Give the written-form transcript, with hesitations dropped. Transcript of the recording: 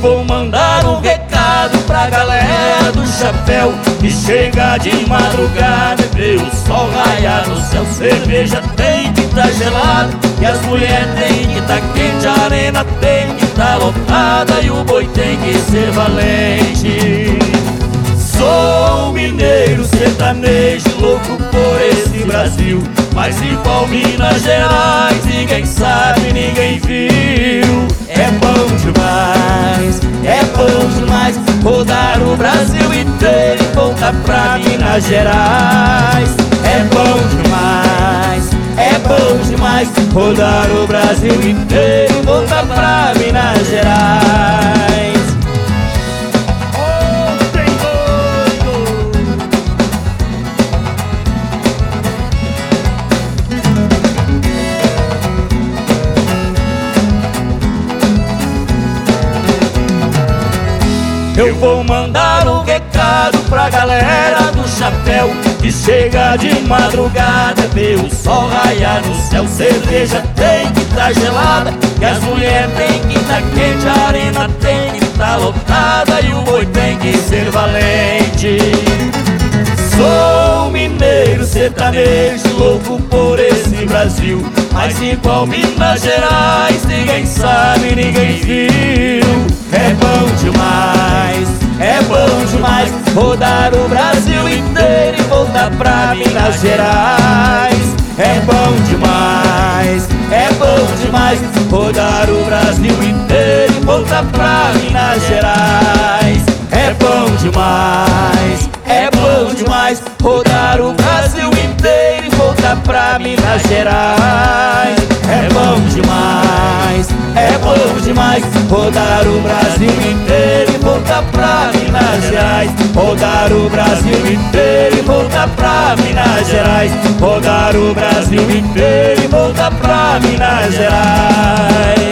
vou mandar um recado pra galera do chapéu, que chega de madrugada e vê o sol raiar no céu. Cerveja tem que tá gelada e as mulheres tem que tá quente, a arena tem que tá lotada e o boi tem que ser valente. Sou mineiro, sertanejo, louco por esse Brasil, mas igual Minas Gerais ninguém sabe, ninguém viu. É bom demais rodar o Brasil inteiro e voltar pra Minas Gerais. É bom demais rodar o Brasil inteiro e voltar pra Minas Gerais. Eu vou mandar um recado pra galera do chapéu, que chega de madrugada, vê o sol raiar no céu. Cerveja tem que tá gelada e as mulheres tem que tá quente, a arena tem que tá lotada e o boi tem que ser valente. Sou mineiro, sertanejo, louco por esse Brasil, mas igual Minas Gerais ninguém sabe, ninguém viu. É bom demais rodar o Brasil inteiro e voltar pra Minas Gerais. É bom demais rodar o Brasil inteiro e voltar pra Minas Gerais. É bom demais rodar o Brasil inteiro e voltar pra Minas Gerais. É bom demais rodar o Brasil inteiro e voltar pra Minas Gerais. Rodar o Brasil inteiro e voltar pra Minas Gerais. Rodar o Brasil inteiro e voltar pra Minas Gerais.